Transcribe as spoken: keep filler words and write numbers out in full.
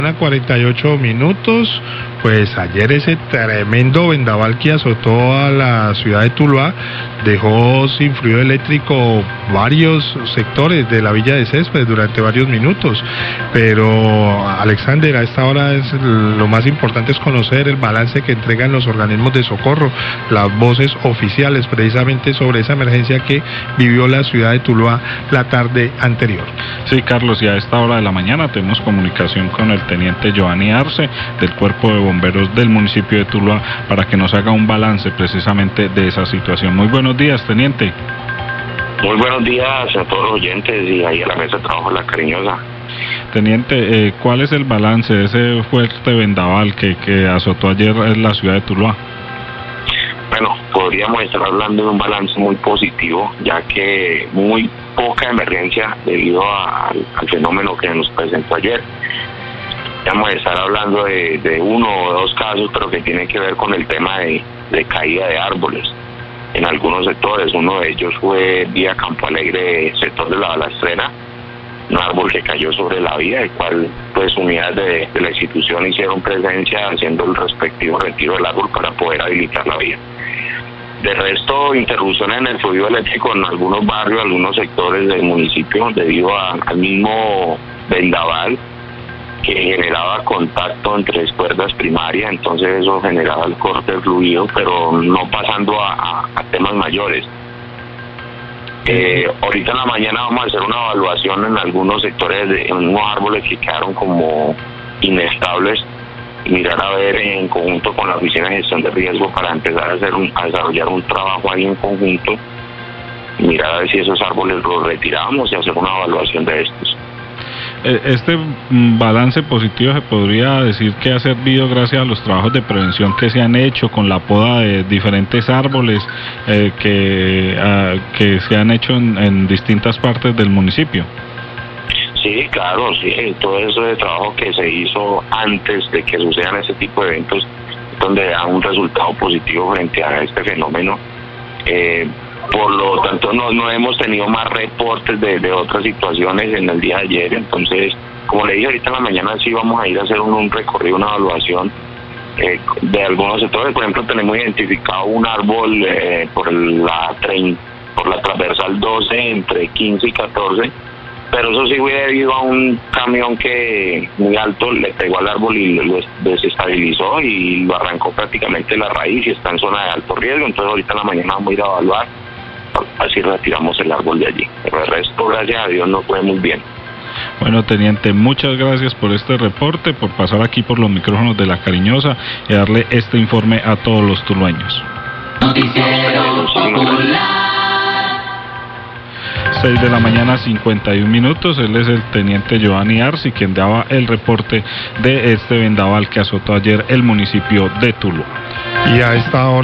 cuarenta y ocho minutos, pues ayer ese tremendo vendaval que azotó a la ciudad de Tuluá dejó sin fluido eléctrico varios sectores de la Villa de Céspedes durante varios minutos. Pero Alexander, a esta hora es lo más importante es conocer el balance que entregan los organismos de socorro, las voces oficiales precisamente sobre esa emergencia que vivió la ciudad de Tuluá la tarde anterior. Sí, Carlos, y a esta hora de la mañana tenemos comunicación con el teniente Giovanni Arce del Cuerpo de Bomberos del municipio de Tuluá para que nos haga un balance precisamente de esa situación. Muy buenos días, teniente. Muy buenos días a todos los oyentes y ahí a la mesa de trabajo La Cariñosa. Teniente, eh, ¿cuál es el balance de ese fuerte vendaval que, que azotó ayer en la ciudad de Tuluá? Bueno, podríamos estar hablando de un balance muy positivo, ya que muy poca emergencia debido a, al, al fenómeno que nos presentó ayer. Vamos a estar hablando de, de uno o dos casos, pero que tienen que ver con el tema de, de caída de árboles en algunos sectores. Uno de ellos fue vía Campo Alegre, sector de la Balastrera, un árbol que cayó sobre la vía, el cual pues unidades de, de la institución hicieron presencia haciendo el respectivo retiro del árbol para poder habilitar la vía. De resto, interrupciones en el fluido eléctrico en algunos barrios, algunos sectores del municipio debido a, al mismo vendaval que generaba contacto entre cuerdas primarias, entonces eso generaba el corte del fluido, pero no pasando a, a, a temas mayores. Eh, ahorita en la mañana vamos a hacer una evaluación en algunos sectores, de, en unos árboles que quedaron como inestables, y mirar a ver en conjunto con la Oficina de Gestión de Riesgo para empezar a hacer un, a desarrollar un trabajo ahí en conjunto, y mirar a ver si esos árboles los retiramos y hacer una evaluación de estos. Este balance positivo se podría decir que ha servido gracias a los trabajos de prevención que se han hecho con la poda de diferentes árboles eh, que, uh, que se han hecho en, en distintas partes del municipio. Sí, claro, sí, todo eso de trabajo que se hizo antes de que sucedan ese tipo de eventos, donde da un resultado positivo frente a este fenómeno. Eh, Por lo tanto, no, no hemos tenido más reportes de, de otras situaciones en el día de ayer. Entonces, como le dije ahorita en la mañana, sí vamos a ir a hacer un, un recorrido, una evaluación eh, de algunos sectores. Por ejemplo, tenemos identificado un árbol eh, por la tren, por la transversal doce, entre quince y catorce. Pero eso sí fue debido a un camión que muy alto le pegó al árbol y lo desestabilizó y lo arrancó prácticamente la raíz y está en zona de alto riesgo. Entonces, ahorita en la mañana vamos a ir a evaluar. Así retiramos el árbol de allí. Pero el resto, gracias a Dios, nos fue muy bien. Bueno, teniente, muchas gracias por este reporte, por pasar aquí por los micrófonos de La Cariñosa y darle este informe a todos los tulueños. Noticiero Popular. seis de la mañana, cincuenta y un minutos. Él es el teniente Giovanni Arce, quien daba el reporte de este vendaval que azotó ayer el municipio de Tuluá. Y a esta hora